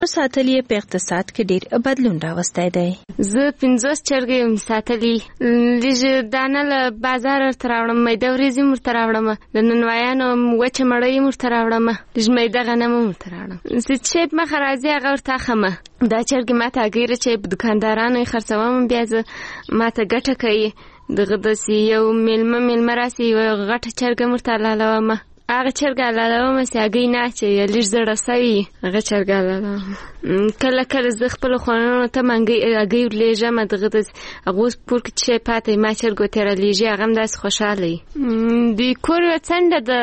ساتلې په اقتصاد کې ډېر بدلون راوستی دی. زه 50 چرګې ساتلې، لږ دانه له بازار ته راوړم، میده وریځې ورته راوړم، د ننوایانو وچه مړۍ ورته راوړم، لږ میده غنم ورته راوړم. زه چې مخه راځي هغه ورته اخلم. دا چرګې ماته هګۍ چې په دکاندارانو یې خرڅوم، بیا زه ماته ګټه کوي. دغه داسې یو میلمه راسي یوه غټه چرګه ورته حلالوم، هغه چرګه حلالوم چې هګۍ نه اچوي، لږ زړه سوي هغه چرګه حلالوم. کله کله زه خپلو خوانانو ته هګۍ ورلېږم، دغه داسې هغه اوس کور کې چې پاته ما چرګو ته رالیږي، هغه هم داسې خوشحاله وي. د کور یوه څنډه د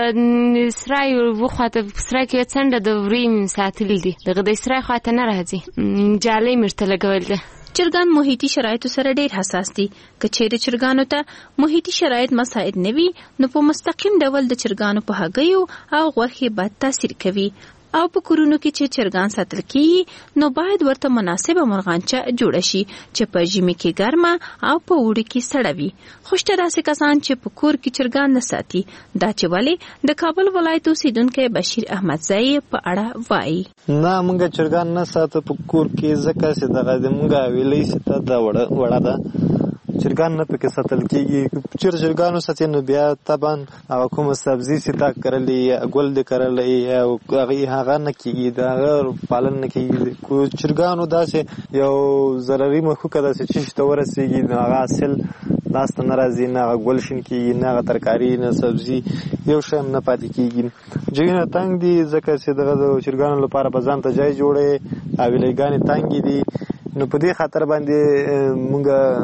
سرای وخواته په سرای کې یوه څنډه د وریو مې ساتلي دي، دغه د سرای خواته نه راځي، جالۍ مې ورته لګول ده. چرګان محیطي شرایطو سره ډېر حساس دي. که چیرې چرګانو ته محیطي شرایط مساعد نه وي، نو په مستقیم ډول د چرګانو په هګیو او غوښې بد تاثیر کوي. او په کورونو کې چې چرګان ساتل کیږي، نو باید ورته مناسبه مرغانچه جوړه شي چې په ژمي کې ګرمه او په اوړي کې سړه وي. خو شته داسې کسان چې په کور کې چرګان نه ساتي. دا چې ولې، د کابل ولایت اوسیدونکی بشیر احمدزی په اړه وایي. نه، موږ چرګان نه ساتو په کور کې، ځکه چې دغه موږ ویلې ستا د وړه ده، چرګان نه پکې ساتل کېږي. چېر چرګانو ساتي نو بیا طبعا هغه کومه سبزي چې تا کرلې یا ګل دې کرلی او هغه نه کېږي، د هغه پالن نه کېږي. چرګانو داسې یو ضرري مخلوقه ده چې ته ورسېږي نو هغه حاصل لاس ته نه راځي، نه هغه ګل شین کېږي، نه هغه ترکاري، نه سبزي، یو شی هم نه پاتې کېږي. ځایونه تنګ دي، ځکه چې دغه د چرګانو لپاره په ځان ته ځای جوړی، حویلګانې تنګې دي. نو په دې خاطر باندې موږ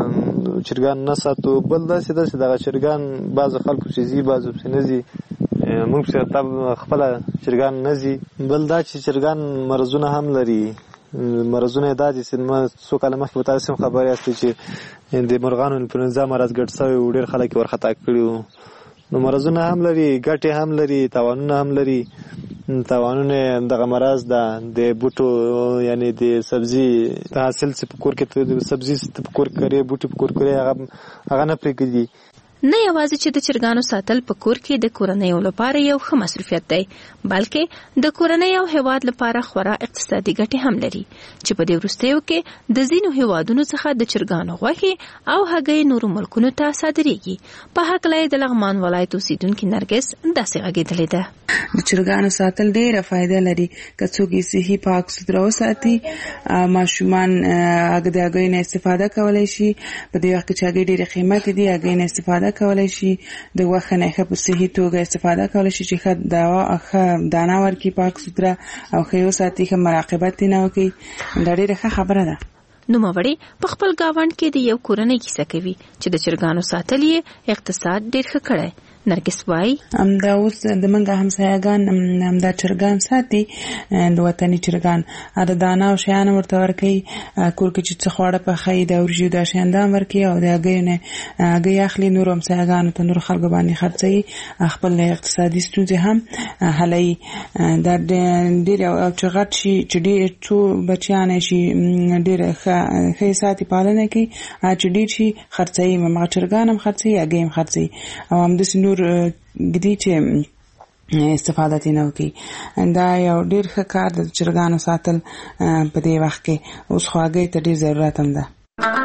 چرګان نه ساتو. بل داسې ده چې دغه چرګان بعضو خلکو چې ځي، بعضو پسې نه ځي، موږ پسې خپله چرګان نه ځي. بل دا چې چرګان مرضونه هم لري. مرضونه یې دا دي چې ما څو کاله مخکې به تاسې هم خبر یاستئ چې د مرغانو انفلونزا مرض ګډ شوی و، ډېر خلک یې ورخطا کړي وو. نو مرضونه هم لري، ګټې هم لري، تاوانونه هم لري. تاوانونه دغه مرض ده د بوټو، یعنی د سبزي حاصل چې په کور کې سبزي په کور کې کرې، بوټي په کور کې هغه نه پرېږدي. نه یوازې چې د چرګانو ساتل په کور کې د کورنیو لپاره یو ښه مصروفیت دی، بلکې د کورنۍ او هیواد لپاره خورا اقتصادي ګټې هم لري چې په دې وروستیو کې د ځینو هیوادونو څخه د چرګانو غوښې او هګۍ نورو ملکونو ته صادریږي. په هکله د لغمان ولایت اوسیدونکي نرګس داسې غږېدلې ده. د چرګانو ساتل ډېره فایده لري که څوک یې صحي پاک سوتره وساتي. ماشومان د هګۍ نه استفاده کولی شي، په دې وخت کې چې هګۍ ډېرې قیمتې دي، هګۍ نه استفاده کولی شي. د غوښې نه ښه په صحي توګه استفاده کولی شي چې ښه دانه ورکړي، پاک سوتره او ښه یې وساتي، ښه مراقبت یې نه وکړي. دا ډېره ښه خبره ده. نوموړی په خپل ګاونډ کې د یو کورنۍ کیسه کوي چې د چرګانو ساتل یې اقتصاد ډېر ښه کړی. نرګس وای دا اوس د منګه همسایګان دا چرګان ساتي، د وطني چرګان د دانه او شیان ورته ورکوي، کور کې چې څه خواړه پخوي د ورژو دا شیان دا ورکوي، او د هګیو نه هګۍ اخلي، نورو همسایګانو ته نورو خلکو باندې خرڅوي، خپل اقتصادي ستونزې هم حلوي. دا ډېر او چې غټ شي، چې ډېر څو بچیان شي، ډېر ښه ساتي، پالنه کوي، چې ډېر شي خرڅوي، مغه چرګان هم خرڅوي، هګۍ هم خرڅوي، او همداسې نور ګدي چې استفاده تینه وکي. دا یو ډیر ښه کار د چرګانو ساتل په دې وخت کې. اوس خو هګۍ ته ډیر ضرورت هم ده.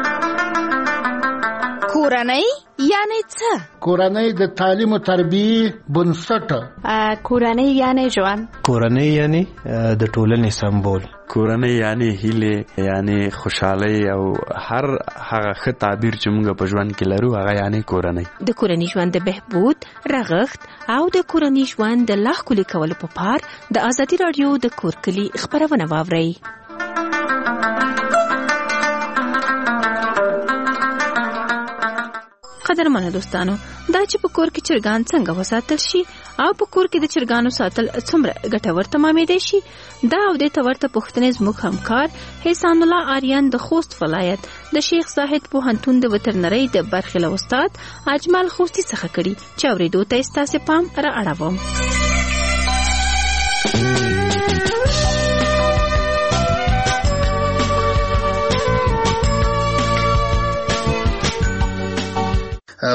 کورنۍ یعنی څه؟ کورنۍ د تعلیم او تربیه بنسټ. کورنۍ یعنی ژوند. کورنۍ یعنی د ټولنې سمبول. کورنۍ یعنی هیله، یعنی خوشحالي، او هر هغه ښه تعبیر چې موږ په ژوند کې لرو هغه یعنی کورنۍ. د کورنۍ ژوند د بهبود، رغښت او د کورنۍ ژوند د لا ښکلي کولو په پار د ازادي راډیو د کور کلي خبرونه واورئ. قدرمنو دوستانو، دا چې په کور کې چرګان څنګه وساتل شي او په کور کې د چرګانو ساتل څومره ګټور تمامېدای شي، دا او د تورته پوښتنې زموږ همکار حسین الله آریان د خوست ولایت د شیخ زاهد پوهنتون د وترنرۍ د برخې له استاد اجمل خوستی څخه کړي، چې اورېدو ته ستاسو پام را اړوم.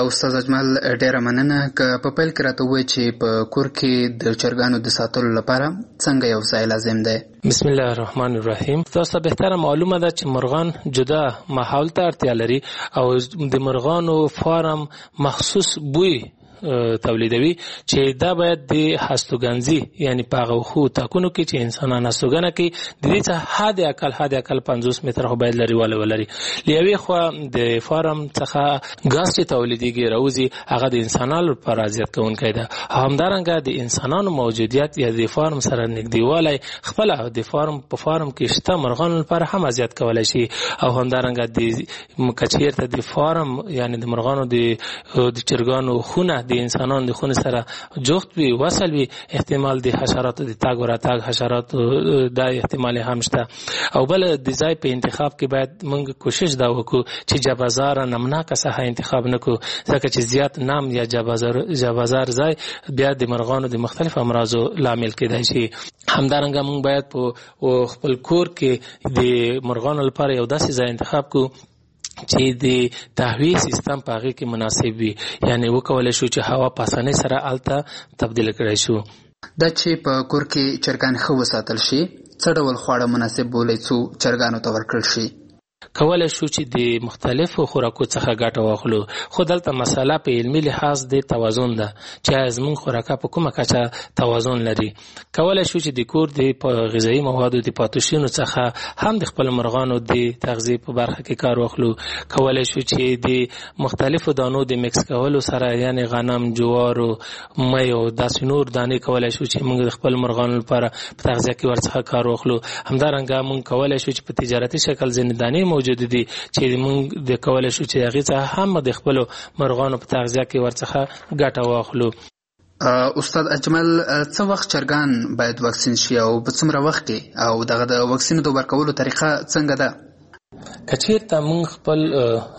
استاد اجمل ډیره مننه که په پیل کې راته ووایي چې په کور کې د چرګانو د ساتلو لپاره څنګه یو ځای لازم دی؟ بسم الله الرحمن الرحیم. تاسو بهتره معلومه ده چې مرغان جدا ماحول ته اړتیا لري او د مرغانو فارم مخصوص بوی تولیدوي چې دا باید د هستوګنځي یعنی په هغه خو تاکونو کې چې انسانان هستوګنه کوي د دې څخه حد اقل 50 متره خو باید لري ولري. لیوي خو د فارم څخه غاز چې تولیديږي راوځي هغه د انسانانو پر اذیت کوونکی ده. همدارنګه د انسانانو موجودیت یا د فارم سره نږدېوالی خپل د فارم په فارم کې شته مرغانو لپاره هم اذیت کولای شي او همدارنګه د کچیرته د فارم یعنی د مرغانو د چرګانو خونه د انسانانو د خونه سره جفت وي وصل وي احتمال د حشراتو د تاګ و راتاګ حشراتو دا احتمال هم شته. او بل د ځای په انتخاب کې باید موږ کوشش دا وکړو چې جبازار نمناکه ساحه انتخاب نکړو ځکه چې زیات نام یا جبازار ځای بیا د مرغانو د مختلف امراضو لامل کېدای شي. همدارنګه موږ باید په خپل کور کې د مرغانو لپاره یو داسې ځای انتخاب کړو چې د تهویه سیستم په هغه کې مناسب وي یعنی وکولای شو چې هوا په اسانۍ سره الته تبدیل کړای شو. دا چې په کور کې چرګان ښه وساتل شي څه ډول خواړه مناسب بولئ څو چرګانو ته ورکړل شي؟ کولای شو چې د مختلفو خوراکو څخه ګټه واخلو خو دلته مسله په علمي لحاظ د توازن ده چې زموږ خوراکه په کومه کچه توازن لري. کولای شو چې د کور د غذایي موادو د پاتوشینو څخه هم د خپل مرغانو د تغذیه په برخه کې کار واخلو. کولای شو چې د مختلفو دانو د میکس کولو سره یعنی غنم جوار او مې او داسې نور دانې کولای شو چې موږ د خپل مرغانو لپاره په تغذیه کې ورڅخه کار واخلو. همدارنګه موږ کولای شو چې په تجارتي شکل ځینې دانې موجود دي چې موږ د کولای شو چې هغه څخه هم د خپل مرغانو په تغذیه کې ورڅخه ګټه واخلو. استاد اجمل څه وخت چرګان باید واکسین شي او په څومره وخت کې او دغه د واکسین د ورکولو طریقه څنګه ده؟ کچیرته موږ خپل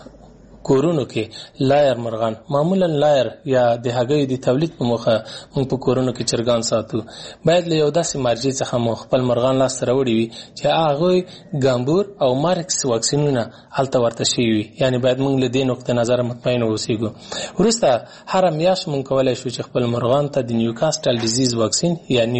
کورونو کې لایر مرغان معمولا لایر یا د هګیو د تولید په موخه موږ په کورونو کې چرګان ساتو. باید له یو داسې مرجع څخه مو خپل مرغان لاس سره وړي وي چې هغه ګامبور او مارکس واکسینونه هلته ورته شوي وي یعنی باید موږ له دې نقطه نظر مطمئن اوسېږو. وروسته هره میاشت موږ کولی شو چې خپل مرغان ته د نیوکاسټل ډیزیز واکسین یعنی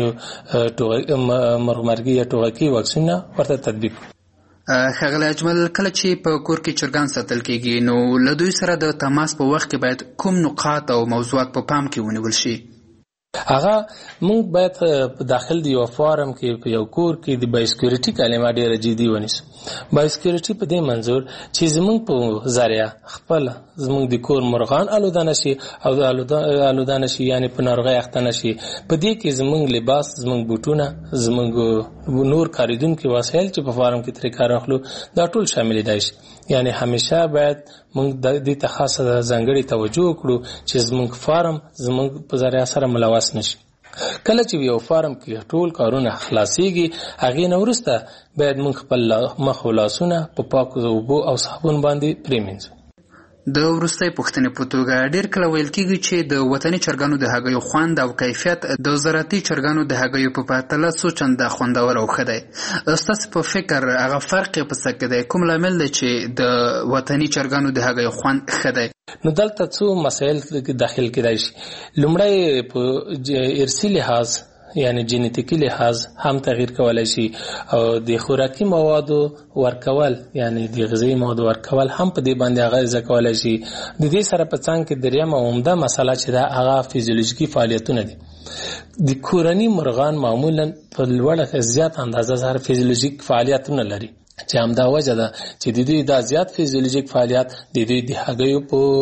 مرغمرګي یا ټوغکي واکسینونه ورته تطبیق. ښاغلی اجمل کله چې په کور کې چرګان ساتل کېږي نو له دوی سره د تماس په وخت کې باید کوم نقاط او موضوعات په پام کې ونیول شي؟ هغه موږ باید په داخل د یو فارم کې په یو کور کې د بایوسکیورټي کلمه ډېره جدي ونیسو. بایوسکیورټي په دې منظور چې زموږ په ذریعه خپل زموږ د کور مرغان آلوده نشي او د آلوده نشي یعنی په ناروغۍ اخته نشي. په دې کې زموږ لباس زموږ بوټونه زموږ نور کاریدونکي وسایل چې په فارم کې ترې کار اخلو دا ټول شامل دي شي. یعنی همیشه باید موږ د دې ته خاصه ځانګړې توجه وکړو چې زموږ فارم زموږ په ذریعه سره ملوث نشي. کله چې یو فارم کې ټول کارونه خلاصيږي هغه نه وروسته باید موږ خپل مخ او لاسونه په پاکو اوبو او صابون باندې پریمنځو. د وروستۍ پوښتنې په توګه ډېر کله ویل کېږي چې د وطني چرګانو د هګیو خوند او کیفیت د زراعتي چرګانو د هګیو په پرتله څو چنده خوندور او ښه دی. ستاسو په فکر هغه فرق یې په څه کې دی؟ کوم لامل دی چې د وطني چرګانو د هګیو خوند ښه دی؟ نو دلته څو مسایل داخل کېدای شي. لومړی په ارثي لحاظ یعنی جینیتیکی لحاظ هم تغییر کولای شي او د خوراکي موادو ورکول یعنی د غذایی موادو ورکول هم په دې باندې اغیزه کولای شي. د دې سره په څنګ کې دریمه عمده مسله چې دا هغه فزیولوژیکي فعالیتونه دي. د کورني مرغان معمولا په لوړه زیات اندازه سره فزیولوژیک فعالیتونه لري چې همدا وجه ده چې د دوی دا زیات فزیولوژیک فعالیت د دوی د هګیو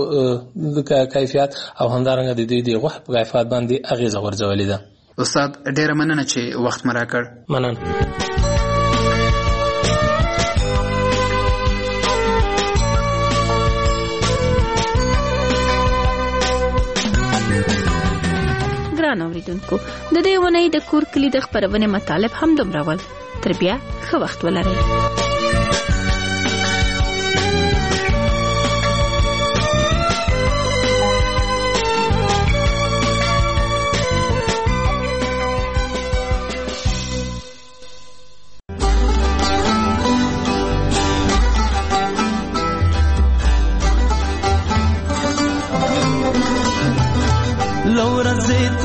په کیفیت او همدارنګه د دوی د غوښې په کیفیت باندې اغیزه غورځولې ده. استاد ډیره مننه چې وخت مې راکړ. مننه. ګران اوریدونکو د دې ونې د کور کلی د خبرونه مطالب هم دومره ول. تر بیا ښه وخت ولرئ.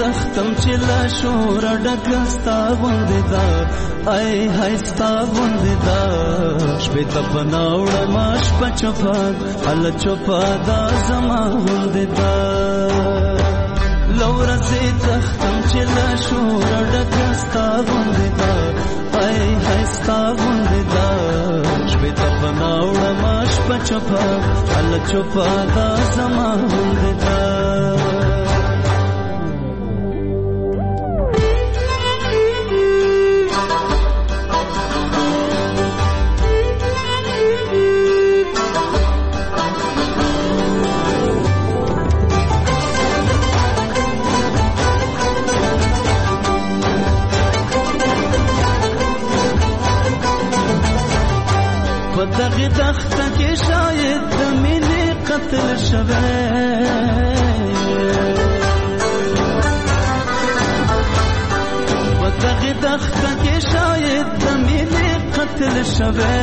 تختم چې لا شور ډکه ستا غوندې ده ای های ستا غوندې ده شپې ته پناه وړمه شپه چوپه هله چوپه دا زما غوندې ده له ورځې تختم چې لا شور ډکه ستا غوندې ده ای های ستا غوندې ده شپې ته پناه وړمه شپه چوپه هله چوپه دا زما غوندې ده دغه دخته کې شاید د مینې قتل شوی په دغه دخته کې شاید د مینې قتل شوی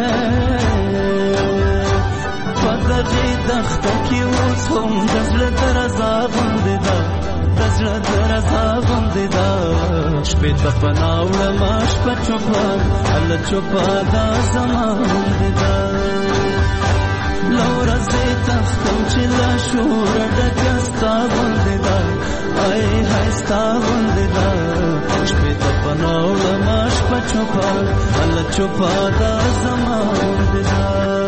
په دغه دخته کې اوس هم د زړه درزا غوندې ده د زړه درزا غوندې ده شپې ته پناه وړمه شپه چوپه هله چوپه دا زما غوندې ده له ورځې تختم چې لا شور ډکه ستا غوندې ده ای های ستا غوندې ده شپې ته پناه وړمه شپه چوپه هله چوپه دا زما غوندې ده